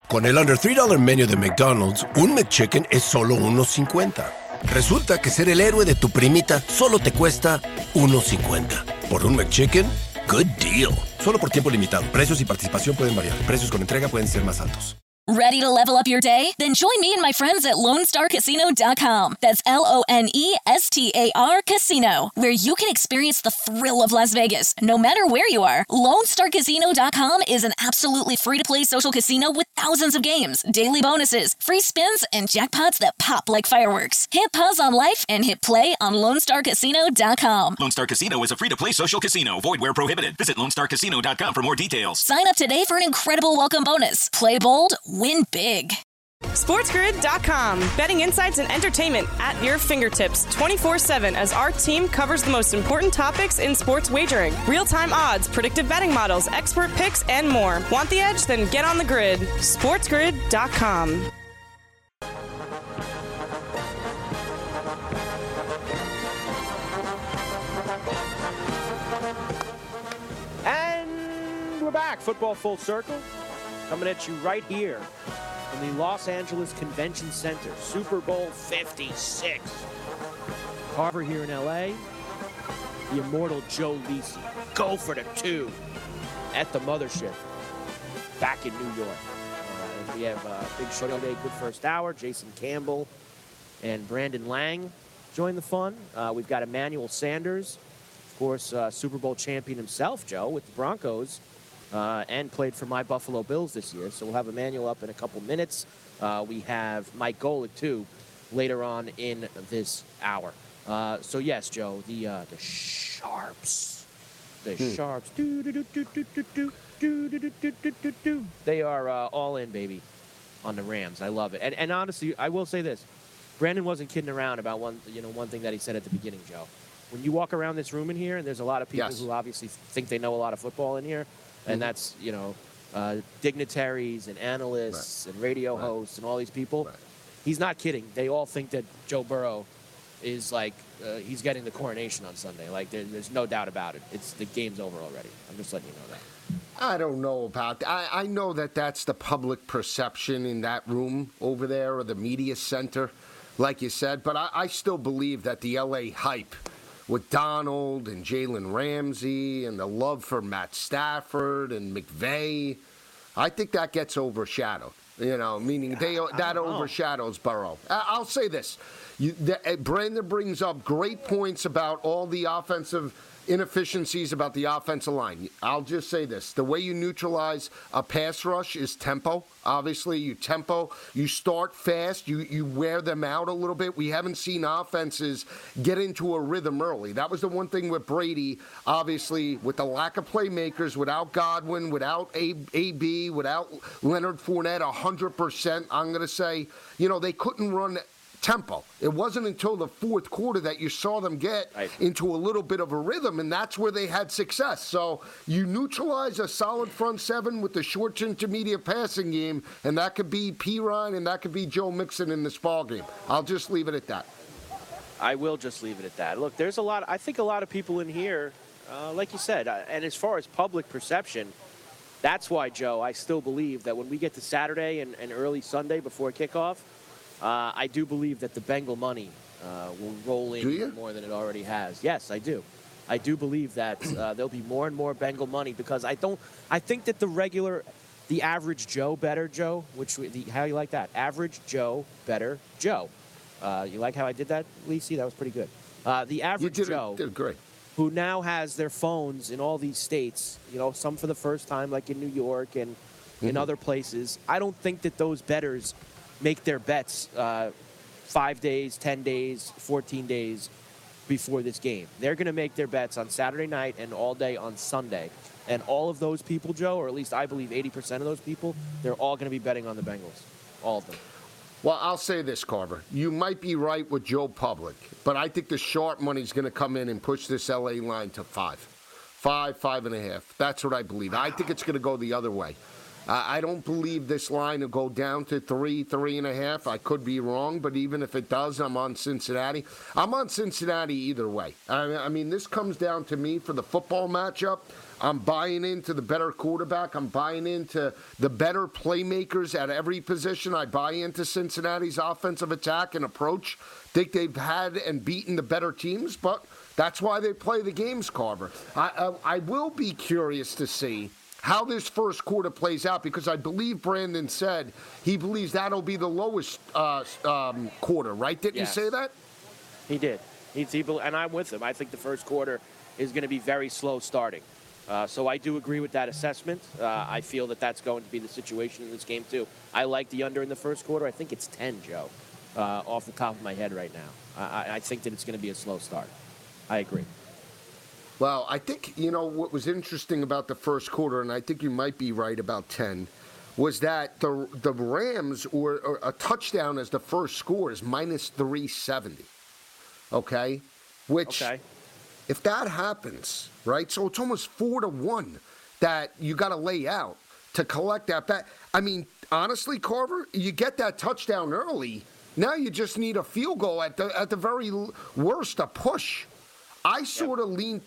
Con el Under $3 Menu de McDonald's, un McChicken es solo $1.50. Resulta que ser el héroe de tu primita solo te cuesta $1.50. Por un McChicken, good deal. Solo por tiempo limitado. Precios y participación pueden variar. Precios con entrega pueden ser más altos. Ready to level up your day? Then join me and my friends at LoneStarCasino.com. That's LONESTAR Casino, where you can experience the thrill of Las Vegas, no matter where you are. LoneStarCasino.com is an absolutely free-to-play social casino with thousands of games, daily bonuses, free spins, and jackpots that pop like fireworks. Hit pause on life and hit play on LoneStarCasino.com. Lone Star Casino is a free-to-play social casino. Void where prohibited. Visit LoneStarCasino.com for more details. Sign up today for an incredible welcome bonus. Play bold, win big. SportsGrid.com. Betting insights and entertainment at your fingertips 24/7 as our team covers the most important topics in sports wagering. Real-time odds, predictive betting models, expert picks, and more. Want the edge? Then get on the grid. SportsGrid.com. And we're back. Football Full Circle. Coming at you right here from the Los Angeles Convention Center. Super Bowl 56. Carver here in L.A. The immortal Joe Lisi. Go for the 2 at the mothership back in New York. We have Big Show today, good first hour. Jason Campbell and Brandon Lang join the fun. We've got Emmanuel Sanders, of course, Super Bowl champion himself, Joe, with the Broncos. And played for my Buffalo Bills this year. So we'll have Emmanuel up in a couple minutes. We have Mike Golick, too, later on in this hour. So, yes, Joe, the Sharps. The Sharps. They are all in, baby, on the Rams. I love it. And honestly, I will say this. Brandon wasn't kidding around about one thing that he said at the beginning, Joe. When you walk around this room in here, and there's a lot of people who obviously think they know a lot of football in here, and that's, dignitaries and analysts and radio hosts and all these people. Right. He's not kidding. They all think that Joe Burrow is like, he's getting the coronation on Sunday. Like, there's no doubt about it. The game's over already. I'm just letting you know that. I don't know about that. I know that that's the public perception in that room over there, or the media center, like you said. But I still believe that the L.A. hype with Donald and Jalen Ramsey and the love for Matt Stafford and McVay, I think that gets overshadowed. Meaning that overshadows Burrow. I'll say this. Brandon brings up great points about all the offensive inefficiencies about the offensive line. I'll just say this. The way you neutralize a pass rush is tempo. Obviously, you start fast, you wear them out a little bit. We haven't seen offenses get into a rhythm early. That was the one thing with Brady, obviously, with the lack of playmakers, without Godwin, without AB, without Leonard Fournette, 100%, I'm going to say, they couldn't run tempo. It wasn't until the fourth quarter that you saw them get into a little bit of a rhythm, and that's where they had success. So you neutralize a solid front seven with the short to intermediate passing game, and that could be Pirine and that could be Joe Mixon in this ball game. I'll just leave it at that. I will just leave it at that. Look, I think a lot of people in here, like you said, and as far as public perception, that's why, Joe, I still believe that when we get to Saturday and early Sunday before kickoff, I do believe that the Bengal money will roll in more than it already has. Yes, I do. I do believe that there'll be more and more Bengal money because I think that the average Joe better Joe, how you like that? Average Joe better Joe. You like how I did that, Lisi? That was pretty good. The average Joe did great. Who now has their phones in all these states, some for the first time, like in New York and in other places. I don't think that those bettors make their bets 5 days, 10 days, 14 days before this game. They're going to make their bets on Saturday night and all day on Sunday. And all of those people, Joe, or at least I believe 80% of those people, they're all going to be betting on the Bengals. All of them. Well, I'll say this, Carver. You might be right with Joe Public, but I think the sharp money's going to come in and push this L.A. line to 5.5. That's what I believe. I think it's going to go the other way. I don't believe this line will go down to 3.5. I could be wrong, but even if it does, I'm on Cincinnati. I'm on Cincinnati either way. I mean, this comes down to me for the football matchup. I'm buying into the better quarterback. I'm buying into the better playmakers at every position. I buy into Cincinnati's offensive attack and approach. Think they've had and beaten the better teams, but that's why they play the games, Carver. I will be curious to see how this first quarter plays out, because I believe Brandon said he believes that'll be the lowest quarter, right? Didn't Yes. you say that? He did. And I'm with him. I think the first quarter is going to be very slow starting. So I do agree with that assessment. I feel that that's going to be the situation in this game, too. I like the under in the first quarter. I think it's 10, Joe, off the top of my head right now. I think that it's going to be a slow start. I agree. Well, I think, what was interesting about the first quarter, and I think you might be right about 10, was that the Rams, or a touchdown as the first score, is minus 370. Okay? Which, if that happens, right, so it's almost 4-1 that you got to lay out to collect that back. I mean, honestly, Carver, you get that touchdown early. Now you just need a field goal at the very worst, a push. I sort of lean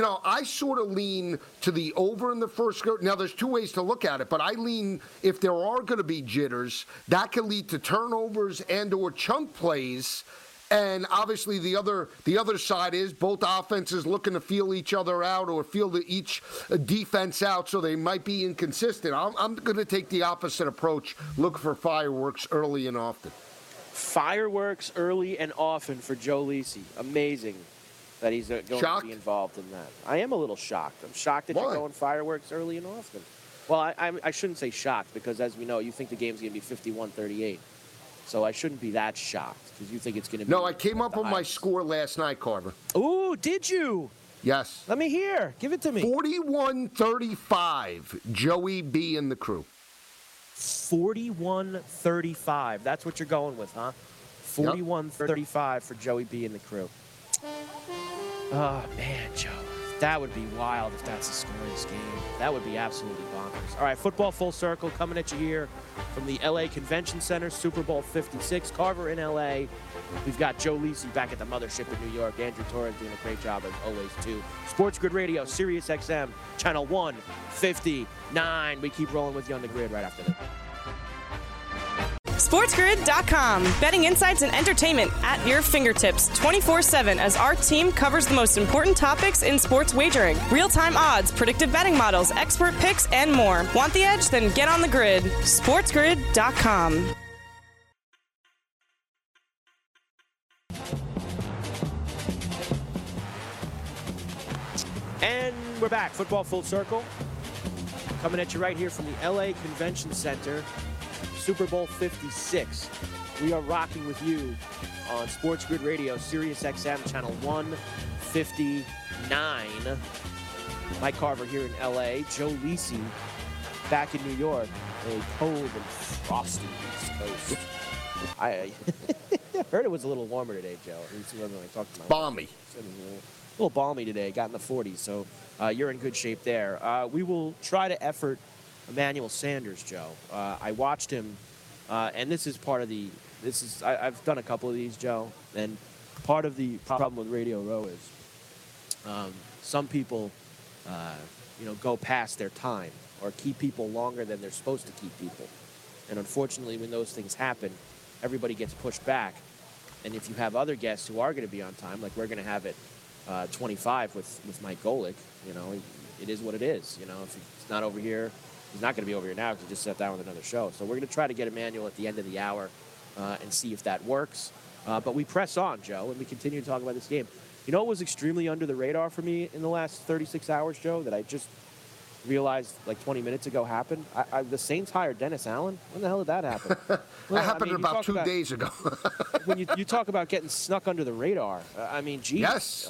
to the over in the first quarter. Now, there's two ways to look at it, but I lean, if there are going to be jitters, that can lead to turnovers and or chunk plays. And obviously the other side is both offenses looking to feel each other out or feel each defense out, so they might be inconsistent. I'm going to take the opposite approach, look for fireworks early and often. Fireworks early and often for Joe Lisi. Amazing that he's going to be involved in that. I am a little shocked. I'm shocked that you're going fireworks early and often. Well, I shouldn't say shocked, because as we know, you think the game's going to be 51-38. So I shouldn't be that shocked, because you think it's going to be... No, I came up with my score last night, Carver. Ooh, did you? Yes. Let me hear. Give it to me. 41-35, Joey B and the crew. 41-35. That's what you're going with, huh? 41-35 for Joey B and the crew. Oh, man, Joe. That would be wild if that's a scoreless game. That would be absolutely bonkers. All right, football full circle coming at you here from the LA Convention Center, Super Bowl 56. Carver in LA. We've got Joe Lisi back at the mothership in New York. Andrew Torres doing a great job as always, too. Sports Grid Radio, Sirius XM, channel 159. We keep rolling with you on the grid right after this. SportsGrid.com. Betting insights and entertainment at your fingertips 24/7 as our team covers the most important topics in sports wagering. Real-time odds, predictive betting models, expert picks, and more. Want the edge? Then get on the grid. SportsGrid.com. And we're back. Football full circle. Coming at you right here from the LA Convention Center. Super Bowl 56. We are rocking with you on Sports Grid Radio, Sirius XM, channel 159. Mike Carver here in LA. Joe Lisi back in New York. A cold and frosty East Coast. I heard it was a little warmer today, Joe. At least when I talked to my balmy. It was a little balmy today. Got in the 40s, so you're in good shape there. We will try to effort Emmanuel Sanders, Joe. I watched him, and this is part of I've done a couple of these, Joe, and part of the problem with Radio Row is some people, go past their time or keep people longer than they're supposed to keep people. And unfortunately, when those things happen, everybody gets pushed back. And if you have other guests who are going to be on time, like we're going to have at 25 with Mike Golick, it is what it is. If it's not over here, he's not going to be over here now because he just sat down with another show. So we're going to try to get Emmanuel at the end of the hour and see if that works. But we press on, Joe, and we continue to talk about this game. You know what was extremely under the radar for me in the last 36 hours, Joe, that I just realized like 20 minutes ago happened? The Saints hired Dennis Allen. When the hell did that happen? That happened about 2 days ago. When you talk about getting snuck under the radar, geez. Yes.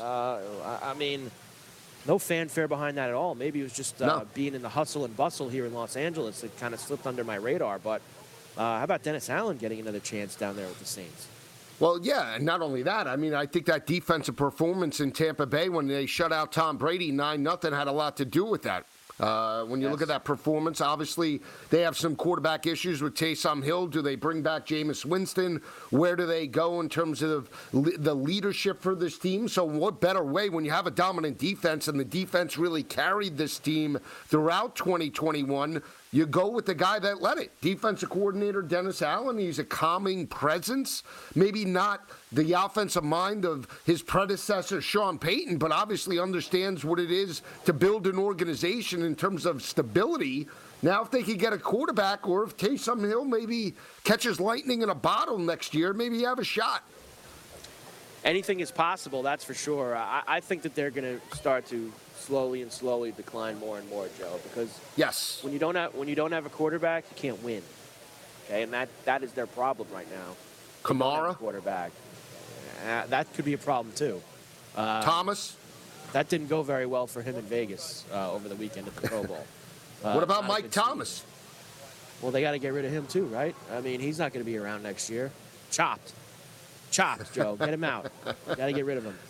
No fanfare behind that at all. Maybe it was just being in the hustle and bustle here in Los Angeles that kind of slipped under my radar. But how about Dennis Allen getting another chance down there with the Saints? Well, yeah, and not only that, I think that defensive performance in Tampa Bay when they shut out Tom Brady 9-0 had a lot to do with that. When you look at that performance, obviously they have some quarterback issues with Taysom Hill. Do they bring back Jameis Winston? Where do they go in terms of the leadership for this team? So what better way when you have a dominant defense, and the defense really carried this team throughout 2021, you go with the guy that led it. Defensive coordinator Dennis Allen, he's a calming presence. Maybe not the offensive mind of his predecessor, Sean Payton, but obviously understands what it is to build an organization in terms of stability. Now, if they could get a quarterback, or if Taysom Hill maybe catches lightning in a bottle next year, maybe you have a shot. Anything is possible, that's for sure. I think that they're going to start to slowly decline more and more, Joe, because yes, when you don't have a quarterback, you can't win. Okay, and that is their problem right now. Kamara, quarterback, that could be a problem too. Thomas, that didn't go very well for him in Vegas over the weekend at the Pro Bowl. What about Mike Thomas? Well, they got to get rid of him too, right? I mean, he's not going to be around next year. Chopped, Joe. Get him out. Got to get rid of him.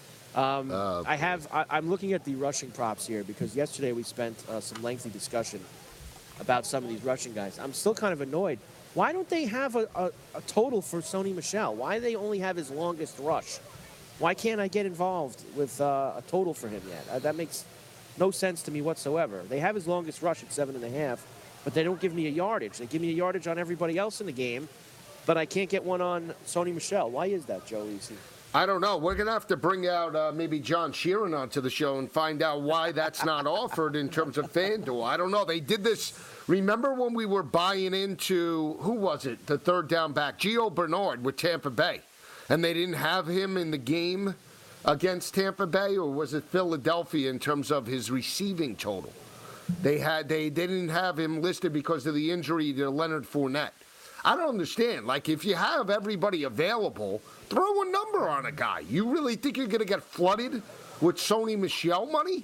I'm looking at the rushing props here because yesterday we spent some lengthy discussion about some of these rushing guys. I'm still kind of annoyed. Why don't they have a total for Sony Michel? Why do they only have his longest rush? Why can't I get involved with a total for him yet? That makes no sense to me whatsoever. They have his longest rush at 7.5, but they don't give me a yardage. They give me a yardage on everybody else in the game, but I can't get one on Sony Michel. Why is that, Joe Lisi? I don't know. We're going to have to bring out maybe John Sheeran onto the show and find out why that's not offered in terms of FanDuel. I don't know. They did this. Remember when we were buying into, who was it, the third down back, Gio Bernard with Tampa Bay, and they didn't have him in the game against Tampa Bay, or was it Philadelphia in terms of his receiving total? They didn't have him listed because of the injury to Leonard Fournette. I don't understand. Like, if you have everybody available, throw a number on a guy. You really think you're going to get flooded with Sony Michel money?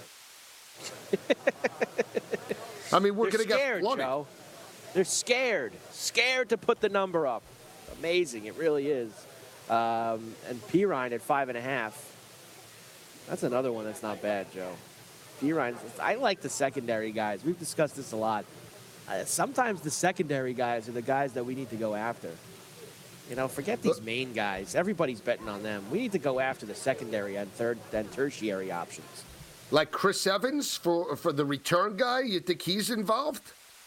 I mean, we're going to get flooded. Joe. They're scared to put the number up. Amazing, it really is. And Pirine at 5.5. That's another one that's not bad, Joe. Pirine, I like the secondary guys. We've discussed this a lot. Sometimes the secondary guys are the guys that we need to go after. You know, forget these main guys. Everybody's betting on them. We need to go after the secondary and third and tertiary options. Like Chris Evans for the return guy? You think he's involved?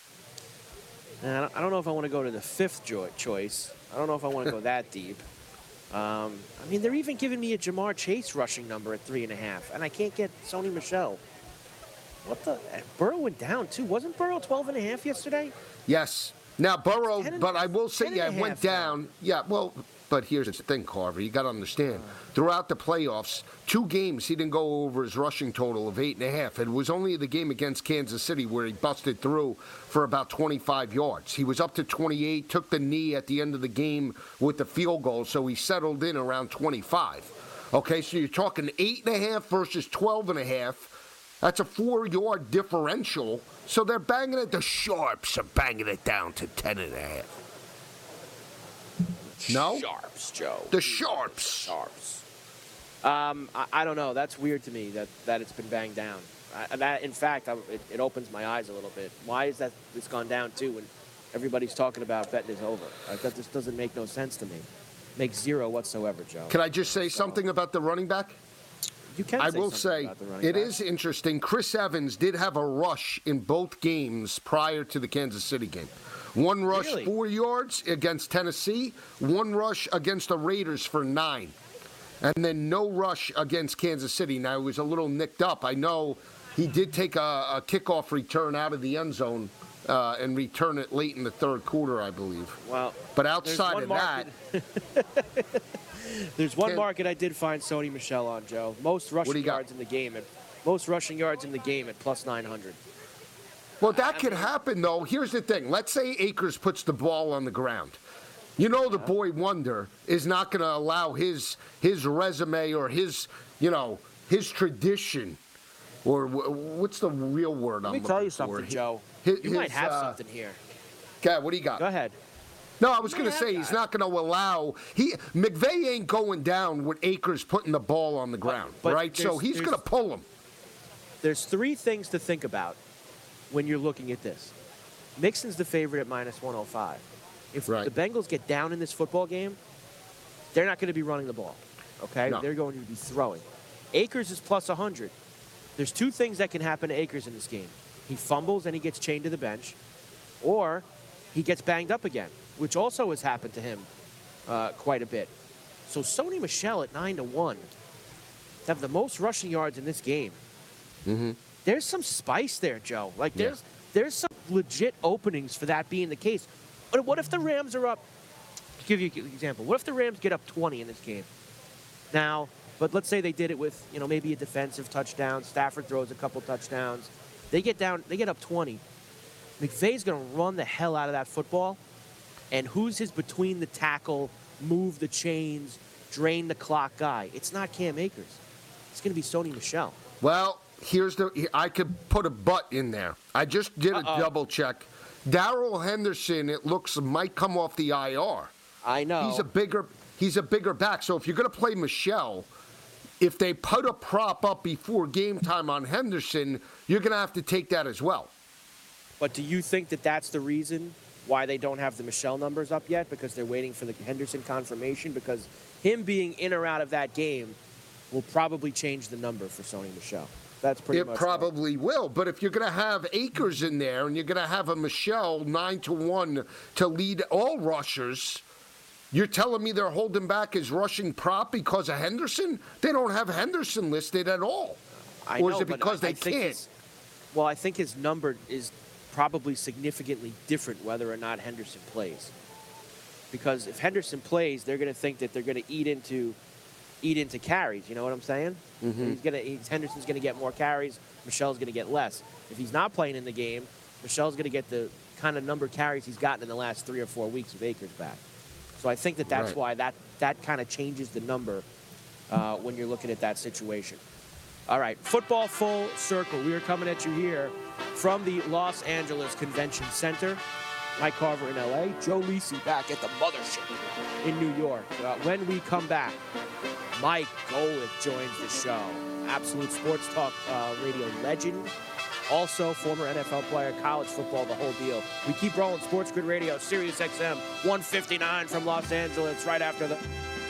I don't know if I want to go to the fifth choice. I don't know if I want to go that deep. I mean, they're even giving me a Jamar Chase rushing number at 3.5, and I can't get Sony Michel. What the? Burrow went down, too. Wasn't Burrow 12.5 yesterday? Yes. Now, Burrow, but I will say, it went down. Yeah, well, but here's the thing, Carver. You got to understand. Throughout the playoffs, 2 games, he didn't go over his rushing total of 8.5. It was only the game against Kansas City where he busted through for about 25 yards. He was up to 28, took the knee at the end of the game with the field goal, so he settled in around 25. Okay, so you're talking 8.5 versus 12.5. That's a 4-yard differential. So they're banging it. The Sharps are banging it down to 10.5. No? Sharps, Joe. The Sharps. Sharps. I don't know. That's weird to me that it's been banged down. In fact, it opens my eyes a little bit. Why is that it's gone down too when everybody's talking about betting is over? That just doesn't make no sense to me. Makes zero whatsoever, Joe. Can I just say something about the running back? You can. I will say it is interesting. Chris Evans did have a rush in both games prior to the Kansas City game. One rush, 4 yards against Tennessee. One rush against the Raiders for 9. And then no rush against Kansas City. Now, he was a little nicked up. I know he did take a kickoff return out of the end zone and return it late in the third quarter, I believe. Well, but outside of that... There's one market I did find Sony Michel on, Joe. Most rushing yards in the game at plus 900. Well, that could happen, though. Here's the thing. Let's say Akers puts the ball on the ground. You know the boy wonder is not going to allow his resume or his tradition, or what's the real word I'm looking for? Let me tell you something, Joe. You might have something here. Okay, what do you got? Go ahead. No, I was going to say he's not going to allow. McVay ain't going down with Akers putting the ball on the ground, right? So he's going to pull him. There's 3 things to think about when you're looking at this. Mixon's the favorite at minus 105. If the Bengals get down in this football game, they're not going to be running the ball, okay? No. They're going to be throwing. Akers is plus 100. There's two things that can happen to Akers in this game. He fumbles and he gets chained to the bench, or he gets banged up again, which also has happened to him quite a bit. So Sony Michel at 9-1 to have the most rushing yards in this game. Mm-hmm. There's some spice there, Joe. Like, there's some legit openings for that being the case. But what if the Rams are up? To give you an example, what if the Rams get up 20 in this game? Now, but let's say they did it with, maybe a defensive touchdown. Stafford throws a couple touchdowns. They get up 20. McVay's going to run the hell out of that football. And who's his between the tackle, move the chains, drain the clock guy? It's not Cam Akers. It's going to be Sony Michel. Well, I could put a but in there. I just did a double check. Darrell Henderson, it looks, might come off the IR. I know. He's a bigger back. So if you're going to play Michel, if they put a prop up before game time on Henderson, you're going to have to take that as well. But do you think that that's the reason why they don't have the Michel numbers up yet? Because they're waiting for the Henderson confirmation? Because him being in or out of that game will probably change the number for Sony Michel. That's pretty much it. Probably will. But if you're going to have Akers in there and you're going to have a Michel 9-1 to lead all rushers, you're telling me they're holding back his rushing prop because of Henderson? They don't have Henderson listed at all. Or is it because they can't? Well, I think his number is probably significantly different whether or not Henderson plays. Because if Henderson plays, they're going to think that they're going to eat into carries. You know what I'm saying? Mm-hmm. Henderson's going to get more carries. Michel's going to get less. If he's not playing in the game, Michel's going to get the kind of number of carries he's gotten in the last 3 or 4 weeks with Akers back. So I think that's why that kind of changes the number when you're looking at that situation. All right, football full circle. We are coming at you here from the Los Angeles Convention Center. Mike Carver in L.A., Joe Lisi back at the mothership in New York. When we come back, Mike Golic joins the show. Absolute sports talk radio legend. Also, former NFL player, college football, the whole deal. We keep rolling. Sports Grid Radio, Sirius XM 159 from Los Angeles, right after the...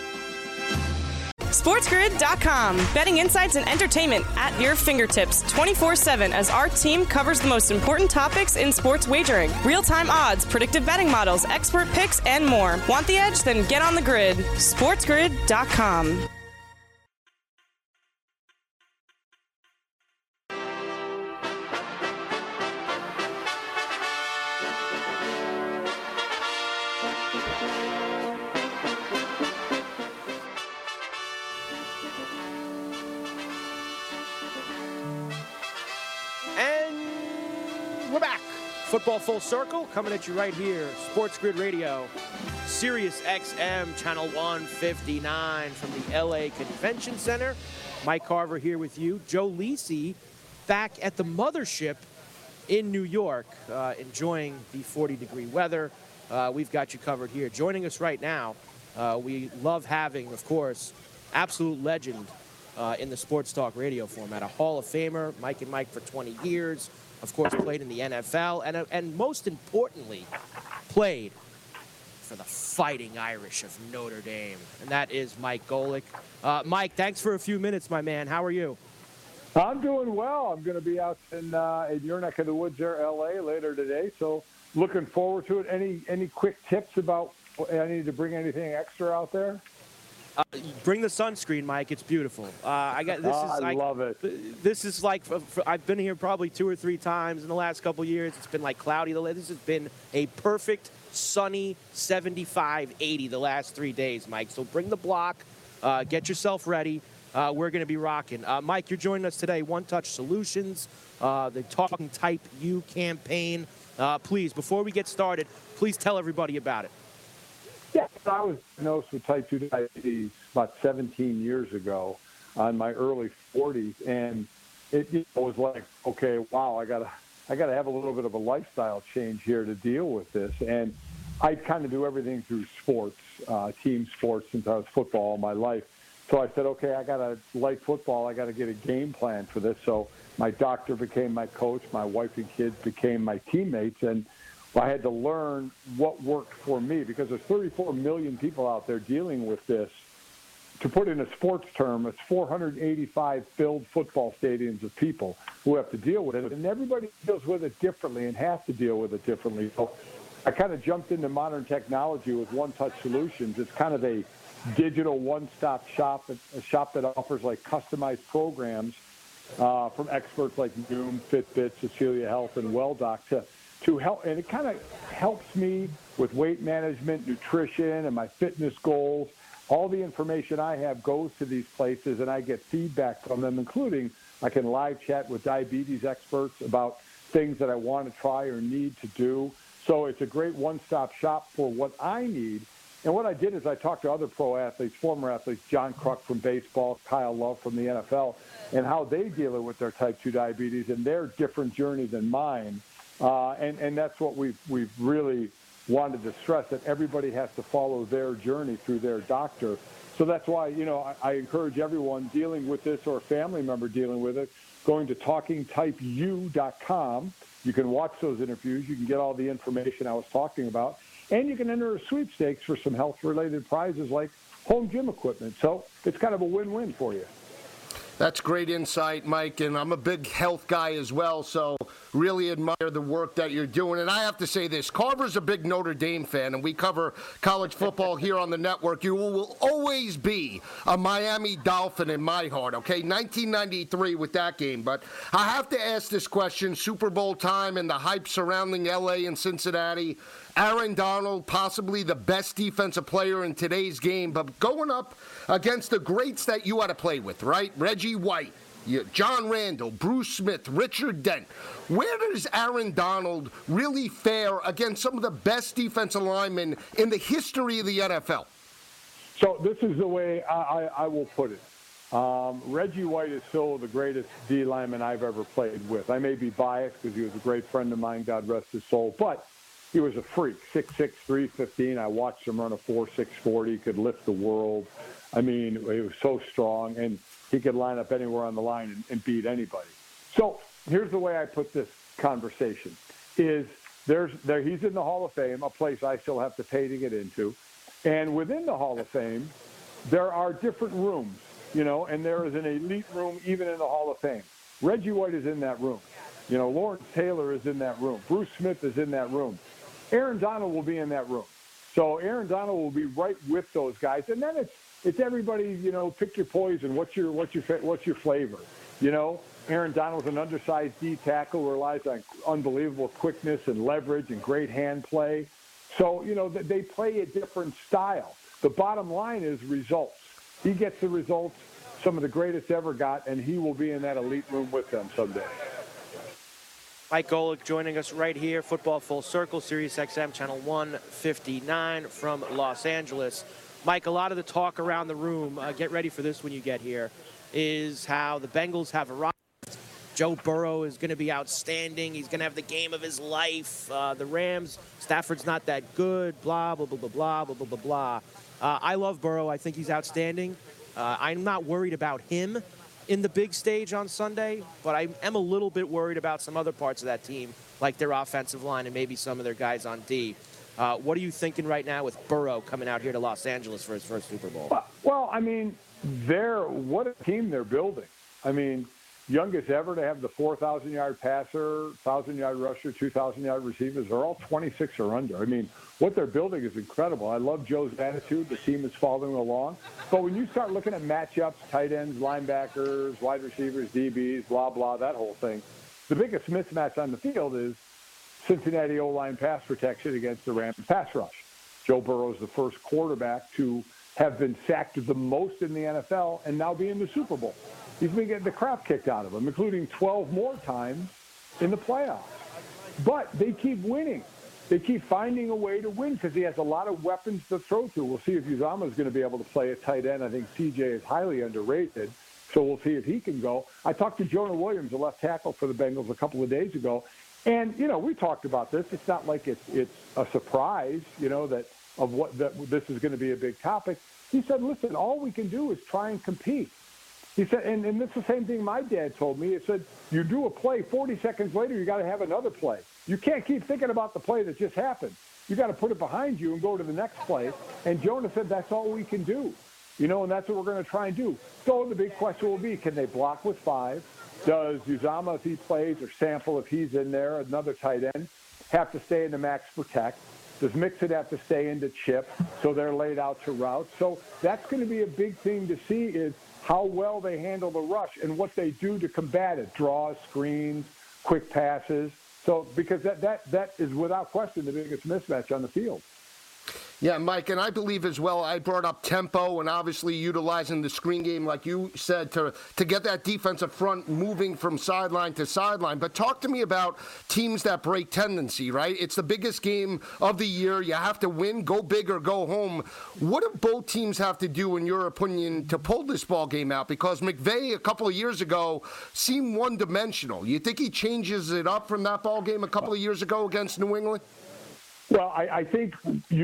SportsGrid.com. Betting insights and entertainment at your fingertips 24/7 as our team covers the most important topics in sports wagering. Real-time odds, predictive betting models, expert picks, and more. Want the edge? Then get on the grid. SportsGrid.com. Football Full Circle, coming at you right here, Sports Grid Radio, Sirius XM, channel 159 from the LA Convention Center. Mike Carver here with you. Joe Lisi back at the mothership in New York, enjoying the 40-degree weather. We've got you covered here. Joining us right now, we love having, of course, absolute legend in the sports talk radio format, a Hall of Famer, Mike and Mike for 20 years. Of course, played in the NFL, and most importantly, played for the Fighting Irish of Notre Dame, and that is Mike Golic. Mike, thanks for a few minutes, my man. How are you? I'm doing well. I'm going to be out in your neck of the woods there, L.A., later today, so looking forward to it. Any quick tips about I need to bring anything extra out there? Bring the sunscreen, Mike. It's beautiful. I love it. This is like I've been here probably 2 or 3 times in the last couple years. It's been like cloudy. This has been a perfect sunny 75, 80 the last 3 days, Mike. So bring the block. Get yourself ready. We're going to be rocking. Mike, you're joining us today. One Touch Solutions, the Talking Type U campaign. Please, before we get started, please tell everybody about it. Yes, I was diagnosed with type 2 diabetes about 17 years ago in my early 40s, and it was like, okay, wow, I gotta have a little bit of a lifestyle change here to deal with this. And I kind of do everything through sports, team sports, since I was football all my life. So I said, okay, I got to like football. I got to get a game plan for this. So My doctor became my coach. My wife and kids became my teammates. And I had to learn what worked for me because there's 34 million people out there dealing with this. To put in a sports term, it's 485 filled football stadiums of people who have to deal with it. And everybody deals with it differently and has to deal with it differently. So I kind of jumped into modern technology with One Touch Solutions. It's kind of a digital one-stop shop, a shop that offers like customized programs from experts like Noom, Fitbit, Cecilia Health, and WellDoc to help. And it kind of helps me with weight management, nutrition, and my fitness goals. All the information I have goes to these places, and I get feedback from them, including I can live chat with diabetes experts about things that I want to try or need to do. So it's a great one-stop shop for what I need. And what I did is I talked to other pro athletes, former athletes, John Kruk from baseball, Kyle Love from the NFL, and how they deal with their type 2 diabetes and their different journey than mine. And that's what we've really wanted to stress, that everybody has to follow their journey through their doctor. So that's why, I encourage everyone dealing with this or a family member dealing with it, going to talkingtypeu.com. You can watch those interviews. You can get all the information I was talking about. And you can enter a sweepstakes for some health-related prizes like home gym equipment. So it's kind of a win-win for you. That's great insight, Mike, and I'm a big health guy as well, so really admire the work that you're doing. And I have to say this, Carver's a big Notre Dame fan, and we cover college football here on the network. You will always be a Miami Dolphin in my heart, okay? 1993 with that game. But I have to ask this question, Super Bowl time and the hype surrounding L.A. and Cincinnati. Aaron Donald, possibly the best defensive player in today's game, but going up against the greats that you had to play with, right? Reggie White, John Randall, Bruce Smith, Richard Dent. Where does Aaron Donald really fare against some of the best defensive linemen in the history of the NFL? So this is the way I will put it. Reggie White is still the greatest D lineman I've ever played with. I may be biased because he was a great friend of mine, God rest his soul, but he was a freak, 6'6", 315. I watched him run a 4.6 40. He could lift the world. I mean, he was so strong, and he could line up anywhere on the line and beat anybody. So here's the way I put this conversation, is he's in the Hall of Fame, a place I still have to pay to get into. And within the Hall of Fame, there are different rooms, and there is an elite room even in the Hall of Fame. Reggie White is in that room. Lawrence Taylor is in that room. Bruce Smith is in that room. Aaron Donald will be in that room. So Aaron Donald will be right with those guys. And then it's everybody, pick your poison. What's your flavor? Aaron Donald's an undersized D tackle who relies on unbelievable quickness and leverage and great hand play. So, they play a different style. The bottom line is results. He gets the results some of the greatest ever got, and he will be in that elite room with them someday. Mike Golic joining us right here, Football Full Circle, Sirius XM, Channel 159 from Los Angeles. Mike, a lot of the talk around the room, get ready for this when you get here, is how the Bengals have arrived. Joe Burrow is going to be outstanding. He's going to have the game of his life. The Rams, Stafford's not that good, blah, blah, blah, blah, blah, blah, blah, blah. I love Burrow. I think he's outstanding. I'm not worried about him in the big stage on Sunday, but I am a little bit worried about some other parts of that team, like their offensive line and maybe some of their guys on D. What are you thinking right now with Burrow coming out here to Los Angeles for his first Super Bowl? Well, I mean, what a team they're building. I mean, youngest ever to have the 4,000-yard passer, 1,000-yard rusher, 2,000-yard receivers. They're all 26 or under. I mean, what they're building is incredible. I love Joe's attitude. The team is following along. But when you start looking at matchups, tight ends, linebackers, wide receivers, DBs, blah, blah, that whole thing, the biggest mismatch on the field is Cincinnati O-line pass protection against the Rams pass rush. Joe Burrow is the first quarterback to have been sacked the most in the NFL and now be in the Super Bowl. He's been getting the crap kicked out of him, including 12 more times in the playoffs. But they keep winning. They keep finding a way to win because he has a lot of weapons to throw to. We'll see if Uzomah is going to be able to play a tight end. I think CJ is highly underrated, so we'll see if he can go. I talked to Jonah Williams, the left tackle for the Bengals, a couple of days ago, and we talked about this. It's not like it's a surprise, that this is going to be a big topic. He said, "Listen, all we can do is try and compete." He said, and it's the same thing my dad told me. He said, you do a play, 40 seconds later, you got to have another play. You can't keep thinking about the play that just happened. You got to put it behind you and go to the next play. And Jonah said, that's all we can do. And that's what we're going to try and do. So the big question will be, can they block with 5? Does Uzomah, if he plays, or Sample, if he's in there, another tight end, have to stay in the max protect? Does Mixon have to stay into chip so they're laid out to route? So that's going to be a big thing to see is how well they handle the rush and what they do to combat it. Draws, screens, quick passes. So because that is without question the biggest mismatch on the field. Yeah, Mike, and I believe as well, I brought up tempo and obviously utilizing the screen game, like you said, to get that defensive front moving from sideline to sideline. But talk to me about teams that break tendency, right? It's the biggest game of the year. You have to win, go big or go home. What do both teams have to do, in your opinion, to pull this ball game out? Because McVay, a couple of years ago, seemed one-dimensional. You think he changes it up from that ball game a couple of years ago against New England? Well, I think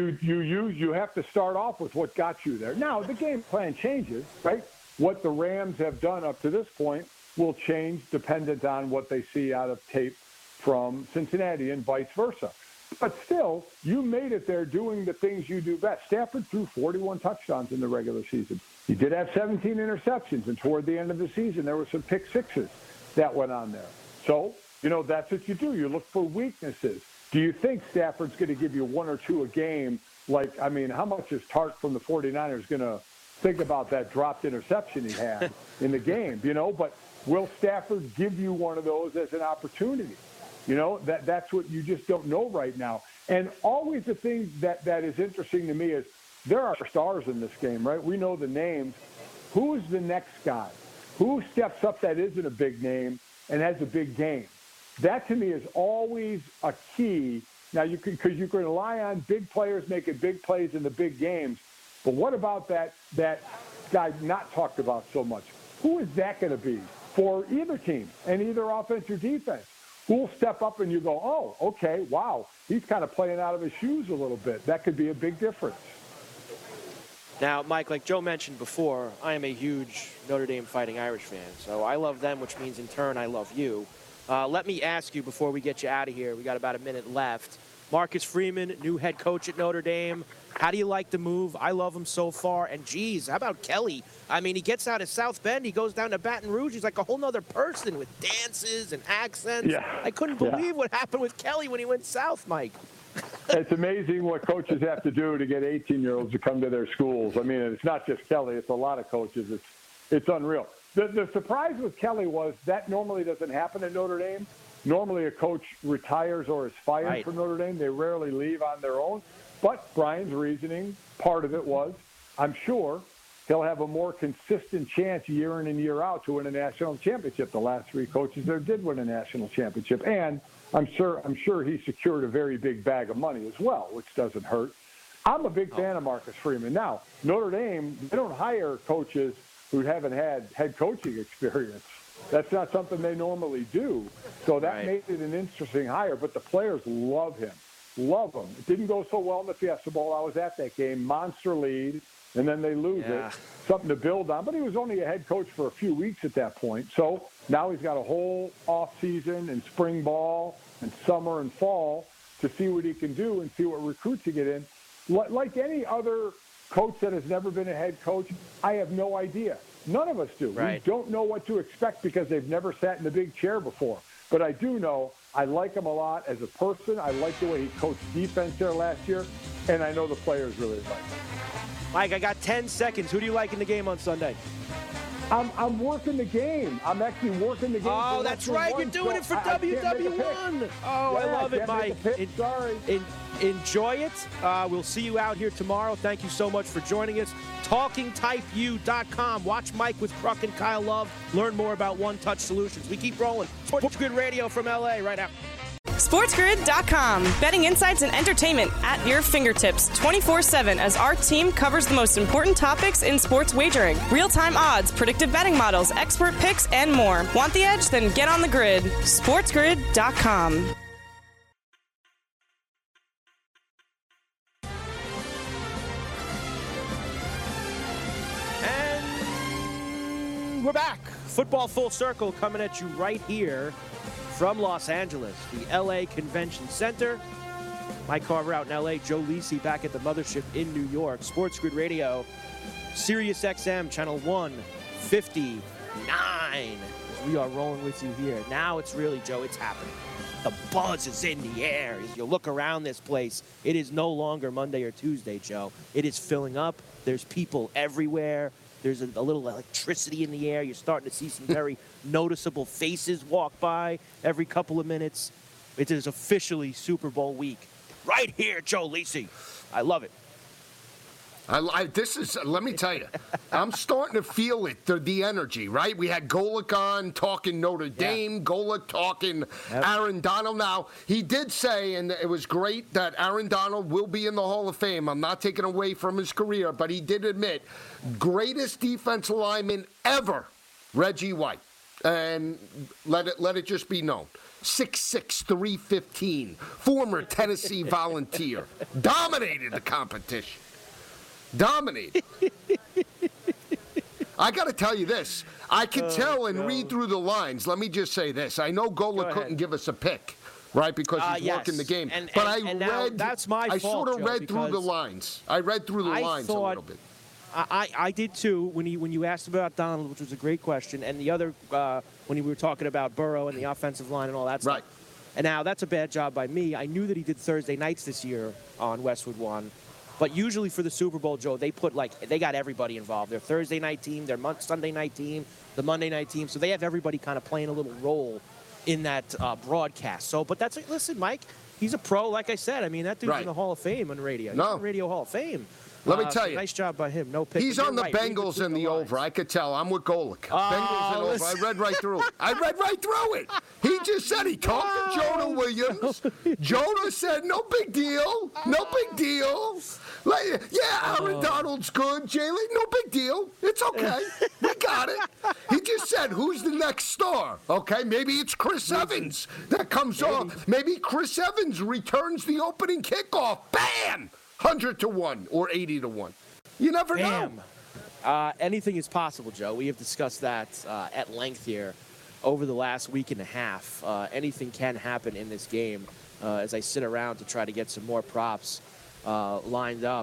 you have to start off with what got you there. Now, the game plan changes, right? What the Rams have done up to this point will change dependent on what they see out of tape from Cincinnati and vice versa. But still, you made it there doing the things you do best. Stafford threw 41 touchdowns in the regular season. He did have 17 interceptions, and toward the end of the season, there were some pick sixes that went on there. So, that's what you do. You look for weaknesses. Do you think Stafford's going to give you 1 or 2 a game? How much is Tart from the 49ers going to think about that dropped interception he had in the game? But will Stafford give you one of those as an opportunity? That's what you just don't know right now. And always the thing that is interesting to me is there are stars in this game, right? We know the names. Who's the next guy? Who steps up that isn't a big name and has a big game? That, to me, is always a key. Now, because you can rely on big players making big plays in the big games, but what about that guy not talked about so much? Who is that going to be for either team and either offense or defense? Who will step up and you go, oh, okay, wow, he's kind of playing out of his shoes a little bit. That could be a big difference. Now, Mike, like Joe mentioned before, I am a huge Notre Dame Fighting Irish fan, so I love them, which means in turn I love you. Let me ask you before we get you out of here. We got about a minute left. Marcus Freeman, new head coach at Notre Dame. How do you like the move? I love him so far. And, geez, how about Kelly? He gets out of South Bend. He goes down to Baton Rouge. He's like a whole nother person with dances and accents. Yeah. I couldn't believe what happened with Kelly when he went south, Mike. It's amazing what coaches have to do to get 18-year-olds to come to their schools. It's not just Kelly. It's a lot of coaches. It's unreal. The surprise with Kelly was that normally doesn't happen at Notre Dame. Normally a coach retires or is fired from Notre Dame. They rarely leave on their own. But Brian's reasoning, part of it was, I'm sure he'll have a more consistent chance year in and year out to win a national championship. The last 3 coaches there did win a national championship. And I'm sure he secured a very big bag of money as well, which doesn't hurt. I'm a big fan of Marcus Freeman. Now, Notre Dame, they don't hire coaches who haven't had head coaching experience. That's not something they normally do. So that made it an interesting hire. But the players love him. Love him. It didn't go so well in the Fiesta Bowl. I was at that game. Monster lead. And then they lose it. Something to build on. But he was only a head coach for a few weeks at that point. So now he's got a whole off season and spring ball and summer and fall to see what he can do and see what recruits he get in. Like any other coach that has never been a head coach, I have no idea. None of us do. We don't know what to expect because they've never sat in the big chair before. But I do know I like him a lot as a person. I like the way he coached defense there last year, and I know the players really like him. Mike, I got 10 seconds. Who do you like in the game on Sunday? I'm working the game. I'm actually working the game. Oh, that's right. You're doing it for WW1. Oh, I love it, Mike. Sorry. Enjoy it. We'll see you out here tomorrow. Thank you so much for joining us. TalkingTypeU.com. Watch Mike with Kruk and Kyle Love. Learn more about One Touch Solutions. We keep rolling. Sports Grid Radio from LA right now. SportsGrid.com. Betting insights and entertainment at your fingertips 24/7 as our team covers the most important topics in sports wagering. Real-time odds, predictive betting models, expert picks, and more. Want the edge? Then get on the grid. SportsGrid.com. we're back. Football Full Circle coming at you right here from Los Angeles, the LA Convention Center. Mike Carver out in LA, Joe Lisi back at the mothership in New York. Sports Grid Radio, Sirius XM, channel 159. We are rolling with you here. Now it's really, Joe, it's happening. The buzz is in the air. As you look around this place, it is no longer Monday or Tuesday, Joe. It is filling up. There's people everywhere. There's a little electricity in the air. You're starting to see some very noticeable faces walk by every couple of minutes. It is officially Super Bowl week. Right here, Joe Lisi. I love it. Let me tell you, I'm starting to feel it, the energy, right? We had Golick on talking Notre Dame, Golick talking Aaron Donald. Now, he did say, and it was great, that Aaron Donald will be in the Hall of Fame. I'm not taking away from his career, but he did admit, greatest defensive lineman ever, Reggie White. And let it just be known. 6'6", 315, former Tennessee Volunteer. Dominated the competition. Dominated. I got to tell you this. I can tell and read through the lines. Let me just say this. I know Gola couldn't give us a pick, right, because he's working the game. But I that's my fault, sort of Joe, read through the lines. I read through the lines a little bit. I did too when you asked about Donald, which was a great question, and the other when we were talking about Burrow and the offensive line and all that stuff. Right. And now that's a bad job by me. I knew that he did Thursday nights this year on Westwood One, but usually for the Super Bowl, Joe, they got everybody involved. Their Thursday night team, their Sunday night team, the Monday night team. So they have everybody kind of playing a little role in that broadcast. So, but listen, Mike, he's a pro, like I said. I mean, that dude's in the Hall of Fame on radio. He's in the Radio Hall of Fame. Let me tell you. Nice job by him. No pick. He's on the Bengals and the over. I could tell. I'm with Golick. Bengals and over. I read right through it. He just said he talked to Jonah Williams. Jonah said, no big deal. No big deal. Aaron Donald's good. Jalen, no big deal. It's okay. We got it. He just said, who's the next star? Okay, maybe it's Chris Evans that comes off. Maybe Chris Evans returns the opening kickoff. Bam! 100-1 or 80-1. You never know. Anything is possible, Joe. We have discussed that at length here over the last week and a half. Anything can happen in this game as I sit around to try to get some more props lined up.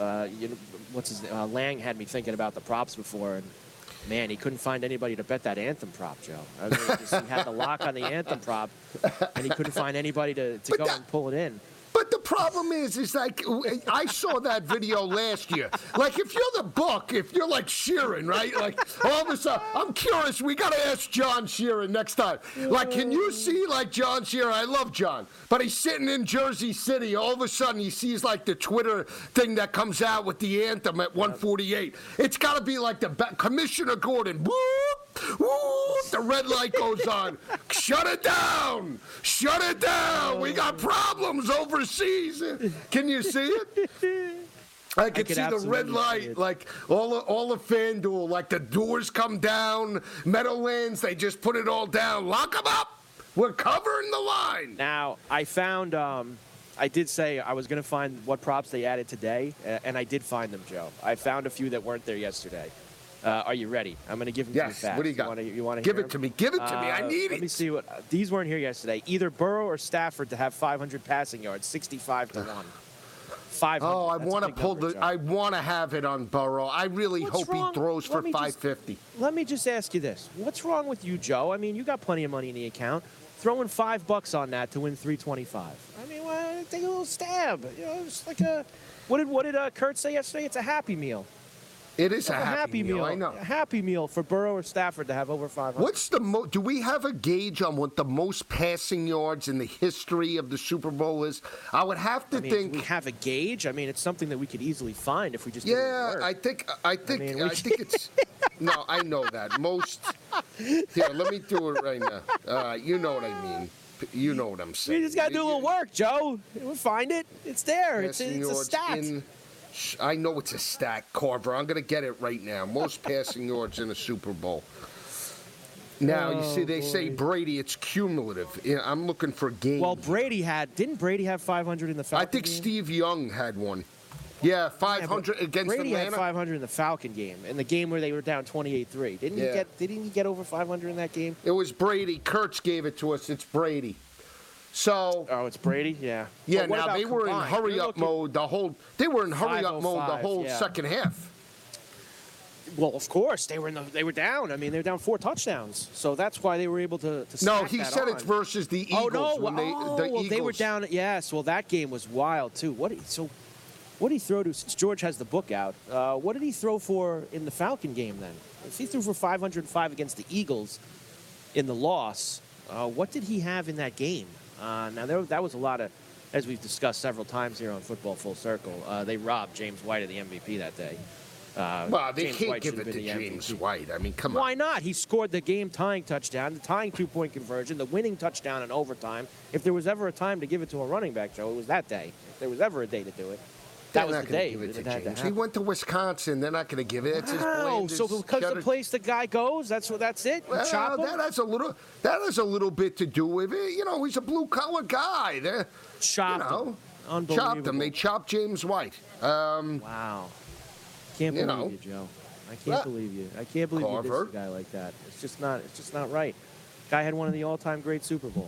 Lang had me thinking about the props before, and man, he couldn't find anybody to bet that anthem prop, Joe. I mean, he had the lock on the anthem prop, and he couldn't find anybody to go and pull it in. But the problem is like, I saw that video last year. Like, if you're the book, if you're like Sheeran, right? Like, all of a sudden, I'm curious. We got to ask John Sheeran next time. Like, can you see, like, John Sheeran? I love John. But he's sitting in Jersey City. All of a sudden, he sees, like, the Twitter thing that comes out with the anthem at 1:48. It's got to be like the Commissioner Gordon. Whoop, whoop, the red light goes on. Shut it down. Shut it down. We got problems overseas. Can you see it? I can see the red light, like all the FanDuel, like the doors come down, Meadowlands, they just put it all down. Lock them up. We're covering the line. Now, I found, I did say I was going to find what props they added today, and I did find them, Joe. I found a few that weren't there yesterday. Are you ready? I'm going to give them to you fast. What do you got? You want to give it to me. Give it to me. I need it. Let me see what these weren't here yesterday. Either Burrow or Stafford to have 500 passing yards, 65-1. 500. Oh, I want to pull the. I want to have it on Burrow. I really hope he throws for 550. Let me just ask you this: what's wrong with you, Joe? I mean, you got plenty of money in the account. Throwing $5 on that to win 325. I mean, take a little stab. You know, it's like a. What did Kurt say yesterday? It's a happy meal. It is a happy meal. I know. A happy meal for Burrow or Stafford to have over 500. What's the do we have a gauge on what the most passing yards in the history of the Super Bowl is? I would have to think. Do we have a gauge? I mean, it's something that we could easily find if we just. Yeah, I think it's. No, I know that most. Here, let me do it right now. You know what I mean. You know what I'm saying. We just got to do a little work, Joe. We'll find it. It's there. It's a stat. I know it's a stat, Carver. I'm going to get it right now. Most passing yards in a Super Bowl. Now, you see, they say Brady, it's cumulative. I'm looking for games. Well, didn't Brady have 500 in the Falcons? I think Steve Young had one. Yeah, 500 against Brady Atlanta. had 500 in the Falcon game, in the game where they were down 28-3. Didn't he get over 500 in that game? It was Brady. Kurtz gave it to us. It's Brady. So. Oh, it's Brady. Yeah. Yeah. Well, now they were in hurry-up mode the whole. They were in hurry-up mode the whole second half. Well, of course they were down. I mean, they were down 4 touchdowns, so that's why they were able to. No, he said it's versus the Eagles. Oh no! The Eagles. They were down. Yes. Well, that game was wild too. What did he throw to? Since George has the book out, what did he throw for in the Falcon game then? If he threw for 505 against the Eagles in the loss, what did he have in that game? Now that was a lot of, as we've discussed several times here on Football Full Circle. They robbed James White of the MVP that day. Well, they James can't White give it to James White. I mean, come on. Why not? He scored the game-tying touchdown, the tying 2-point conversion, the winning touchdown in overtime. If there was ever a time to give it to a running back, Joe, it was that day. If there was ever a day to do it, that was the day. Give it to James. He went to Wisconsin. They're not going to give it. It's his Oh, so because the place the guy goes, that's it. Well, that has a little bit to do with it. You know, he's a blue-collar guy. They're chopped him. Unbelievable. Chopped him. They chopped James White. Wow. Can't believe you, Joe. I can't believe you. I can't believe you did a guy like that. It's just not right. Guy had one of the all-time great Super Bowls.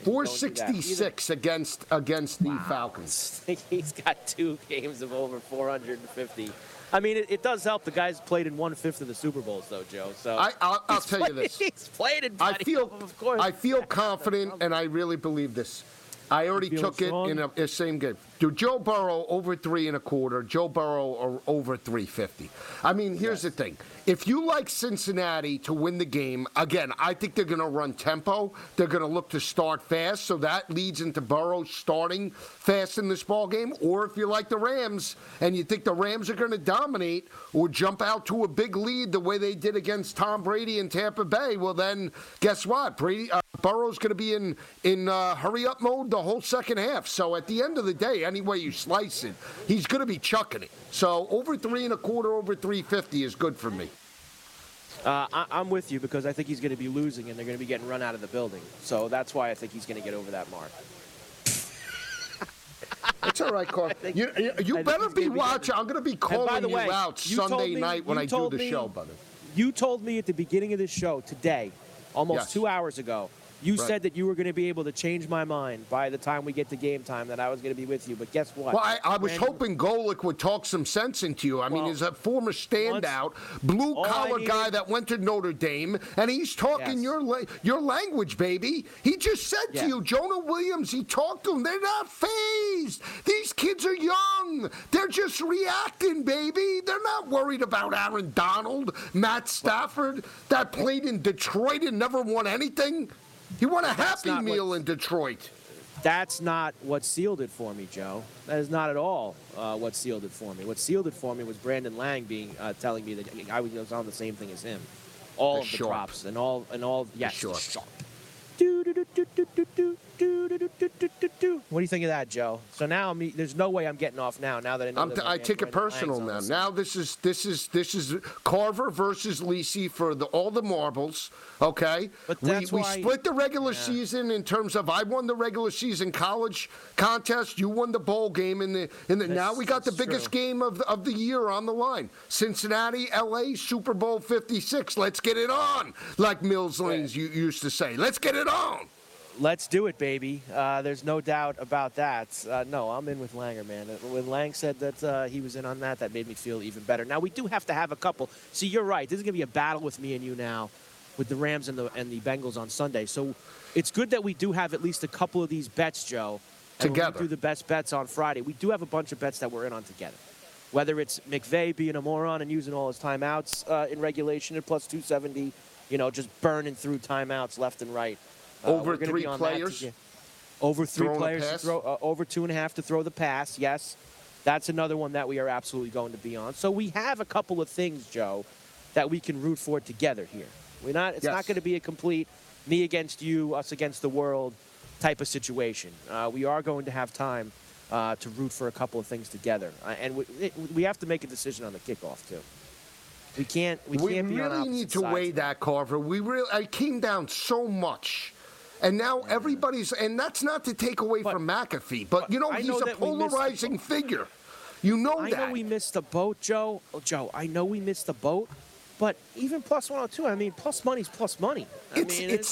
466 against the Falcons. He's got 2 games of over 450. I mean, it does help. The guy's played in 1/5 of the Super Bowls, though, Joe. So I'll tell you this. He's played in. I feel confident, and I really believe this. I already took it in a same game. Dude, Joe Burrow over 3.25. Joe Burrow over 350. I mean, here's the thing. If you like Cincinnati to win the game, again, I think they're going to run tempo. They're going to look to start fast, so that leads into Burrow starting fast in this ball game. Or if you like the Rams and you think the Rams are going to dominate or jump out to a big lead the way they did against Tom Brady in Tampa Bay, well then, guess what? Burrow's going to be in hurry-up mode the whole second half. So at the end of the day, any way you slice it, he's going to be chucking it. So over 3.25, over 350 is good for me. I'm with you because I think he's going to be losing and they're going to be getting run out of the building. So that's why I think he's going to get over that mark. It's all right, Carl. You better be watching. I'm going to be calling you out Sunday night when I do the show, brother. You told me at the beginning of this show today, almost 2 hours ago, you said that you were going to be able to change my mind by the time we get to game time, that I was going to be with you. But guess what? Well, I was hoping Golick would talk some sense into you. I mean, he's a former standout, blue-collar guy that went to Notre Dame, and he's talking your language, baby. He just said to you, Jonah Williams, he talked to him. They're not fazed. These kids are young. They're just reacting, baby. They're not worried about Aaron Donald, Matt Stafford, that played in Detroit and never won anything. He won a Happy Meal in Detroit. That's not what sealed it for me, Joe. That is not at all what sealed it for me. What sealed it for me was Brandon Lang telling me that I was on the same thing as him. All of the drops and all. Yes, sharp. What do you think of that, Joe? So now there's no way I'm getting off now. Now that I know I take it personal now. Now this is Carver versus Lisi for all the marbles. Okay, but we split the regular season in terms of I won the regular season college contest. You won the bowl game now we got the biggest game of the year on the line. Cincinnati, LA, Super Bowl 56. Let's get it on, like Mills Lanes used to say. Let's get it on. Let's do it, baby. There's no doubt about that. No, I'm in with Langer, man. When Lang said that he was in on that made me feel even better. Now, we do have to have a couple. See, you're right. This is going to be a battle with me and you now with the Rams and the Bengals on Sunday. So it's good that we do have at least a couple of these bets, Joe. And together. We do the best bets on Friday. We do have a bunch of bets that we're in on together. Whether it's McVay being a moron and using all his timeouts in regulation at plus 270, just burning through timeouts left and right. Over 3 players? Over 3 players to throw, over 2.5 to throw the pass, yes. That's another one that we are absolutely going to be on. So we have a couple of things, Joe, that we can root for together here. It's not going to be a complete me against you, us against the world type of situation. We are going to have time to root for a couple of things together. And we have to make a decision on the kickoff, too. We can't be on opposite sides. We really need to weigh that, Carver. It came down so much. And now everybody's, and that's not to take away from McAfee, but he's a polarizing figure. You know I that. know we missed the boat, Joe. I know we missed the boat. But even plus 102, I mean, plus money's plus money. It's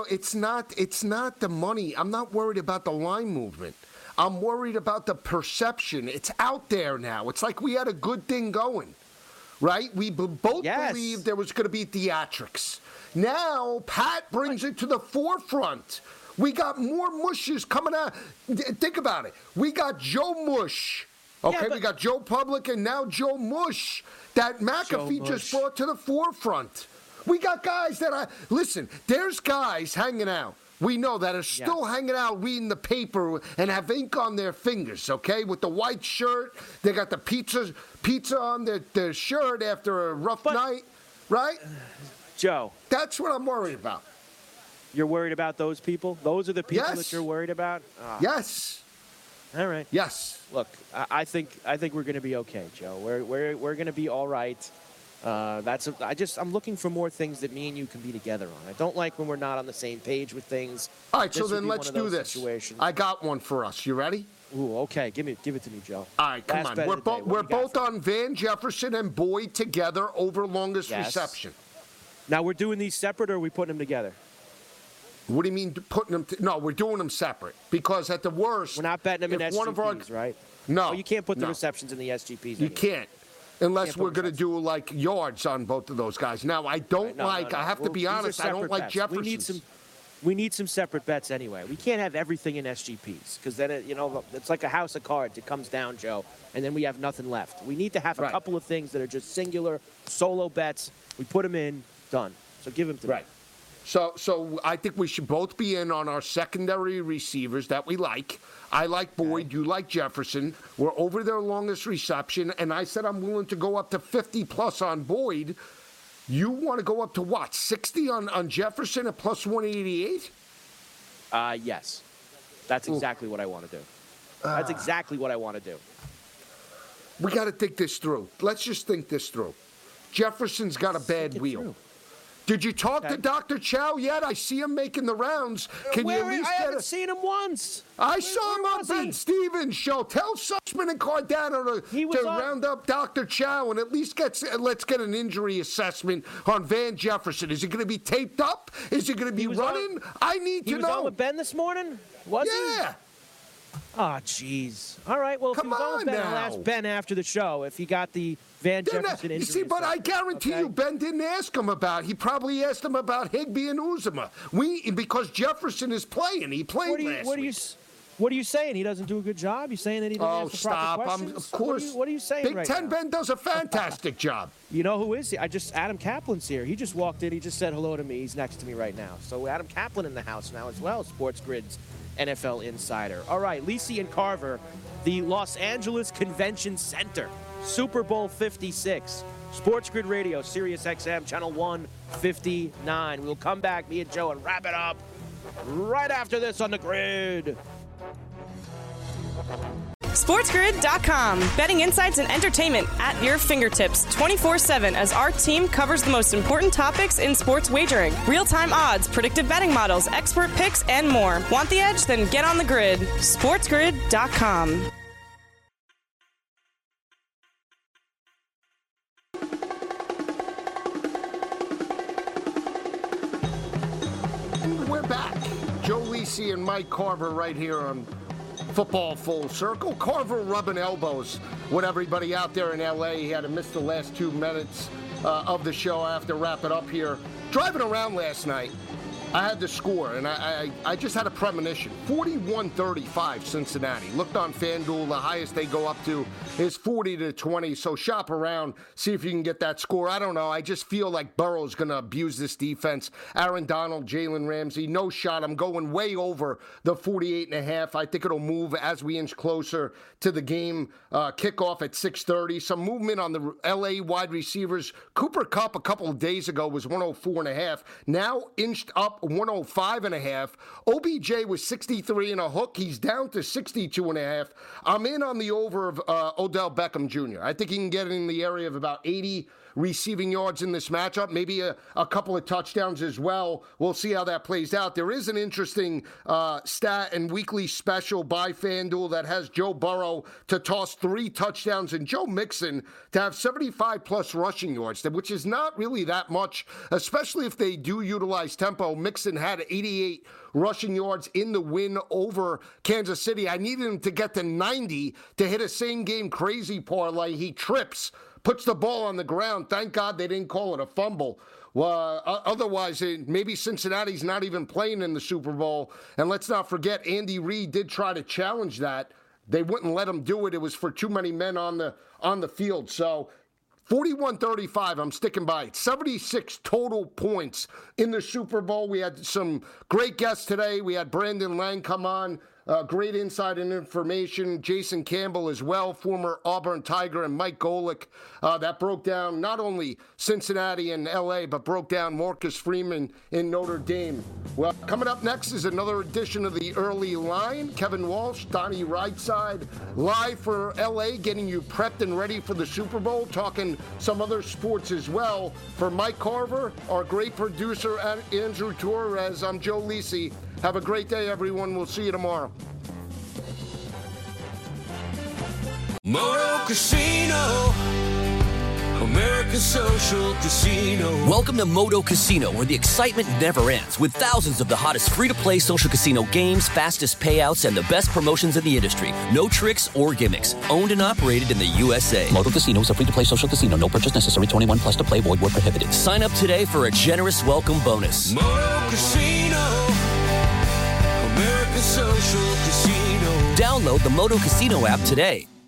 not the money. I'm not worried about the line movement. I'm worried about the perception. It's out there now. It's like we had a good thing going, right? We both believed there was going to be theatrics. Now, Pat brings it to the forefront. We got more mushes coming out. Think about it. We got Joe Mush. Okay, we got Joe Public and now Joe Mush that McAfee just brought to the forefront. We got guys that listen, there's guys hanging out. We know that are still hanging out reading the paper and have ink on their fingers, okay, with the white shirt. They got the pizza on their shirt after a rough night, right? Joe. That's what I'm worried about. You're worried about those people? Those are the people that you're worried about? Oh. Yes. All right. Yes. Look, I think we're going to be okay, Joe. We're going to be all right. I'm looking for more things that me and you can be together on. I don't like when we're not on the same page with things. All right, so then let's do this. I got one for us. You ready? Ooh, okay. Give it to me, Joe. All right, come on. We're both on Van Jefferson and Boyd together over longest reception. Now we're doing these separate, or are we putting them together? What do you mean putting them? No, we're doing them separate because at the worst, we're not betting them in SGPs, right? No, you can't put the receptions in the SGPs. You can't, unless we're going to do like yards on both of those guys. Now, I don't I have to be honest. I don't like Jefferson. We need some separate bets anyway. We can't have everything in SGPs because then it's like a house of cards. It comes down, Joe, and then we have nothing left. We need to have a couple of things that are just singular solo bets. We put them in, done. So give them to me. So I think we should both be in on our secondary receivers that we like. I like Boyd. You like Jefferson. We're over their longest reception, and I said I'm willing to go up to 50-plus on Boyd. You want to go up to what, 60 on Jefferson at plus 188? Yes. That's exactly what I want to do. That's exactly what I want to do. We got to think this through. Let's just think this through. Jefferson's got a bad wheel. Did you talk to Dr. Chow yet? I see him making the rounds. Can you at least I haven't seen him once. I saw him on Ben Stevens' show. Tell Sussman and Cardano to round up Dr. Chow and at least let's get an injury assessment on Van Jefferson. Is he going to be taped up? Is he going to be running? I need to know. He was on with Ben this morning? Was he? Yeah. Oh, jeez. All right, well, if he was on with Ben, I'll ask Ben after the show if he got the Van Jefferson injury. You see, but I guarantee you Ben didn't ask him about. He probably asked him about Higbee and Uzomah. Because Jefferson is playing. He played last week. What are you saying? He doesn't do a good job? You saying that he didn't ask the proper questions? Of course. What are you saying Big Ten Ben does a fantastic job. You know who is he? Adam Kaplan's here. He just walked in. He just said hello to me. He's next to me right now. So Adam Kaplan in the house now as well, Sports Grid's NFL Insider. All right, Lisi and Carver, the Los Angeles Convention Center, Super Bowl 56, Sports Grid Radio, Sirius XM, Channel 159. We'll come back, me and Joe, and wrap it up right after this on the Grid. SportsGrid.com. Betting insights and entertainment at your fingertips 24/7 as our team covers the most important topics in sports wagering. Real-time odds, predictive betting models, expert picks, and more. Want the edge? Then get on the grid. SportsGrid.com. We're back. Joe Lisi and Mike Carver right here on Football Full Circle. Carver rubbing elbows with everybody out there in L.A. He had to miss the last 2 minutes of the show. I have to wrap it up here. Driving around last night, I had the score, and I just had a premonition. 41-35 Cincinnati. Looked on FanDuel, the highest they go up to is 40-20, so shop around, see if you can get that score. I don't know. I just feel like Burrow's going to abuse this defense. Aaron Donald, Jalen Ramsey, no shot. I'm going way over the 48.5. I think it'll move as we inch closer to the game kickoff at 6:30. Some movement on the L.A. wide receivers. Cooper Kupp a couple of days ago was 104.5. Now inched up up 105.5. OBJ was 63 and a hook. He's down to 62.5. I'm in on the over of Odell Beckham Jr. I think he can get in the area of about 80 receiving yards in this matchup, maybe a couple of touchdowns as well. We'll see how that plays out. There is an interesting stat and weekly special by FanDuel that has Joe Burrow to toss 3 touchdowns and Joe Mixon to have 75-plus rushing yards, which is not really that much, especially if they do utilize tempo. Mixon had 88 rushing yards in the win over Kansas City. I needed him to get to 90 to hit a same-game crazy parlay. He trips, puts the ball on the ground. Thank God they didn't call it a fumble. Well, otherwise, maybe Cincinnati's not even playing in the Super Bowl. And let's not forget, Andy Reid did try to challenge that. They wouldn't let him do it. It was for too many men on the field. So 41-35, I'm sticking by it. 76 total points in the Super Bowl. We had some great guests today. We had Brandon Lang come on. Great insight and information. Jason Campbell as well, former Auburn Tiger, and Mike Golick. That broke down not only Cincinnati and L.A., but broke down Marcus Freeman in Notre Dame. Well, coming up next is another edition of the Early Line. Kevin Walsh, Donnie Rightside, live for L.A., getting you prepped and ready for the Super Bowl, talking some other sports as well. For Mike Carver, our great producer, Andrew Torres, I'm Joe Lisi. Have a great day, everyone. We'll see you tomorrow. Moto Casino, America's social casino. Welcome to Moto Casino, where the excitement never ends, with thousands of the hottest free-to-play social casino games, fastest payouts, and the best promotions in the industry. No tricks or gimmicks. Owned and operated in the USA. Moto Casino is a free-to-play social casino. No purchase necessary. 21 plus to play. Void where prohibited. Sign up today for a generous welcome bonus. Moto Casino, America's social casino. Download the Moto Casino app today.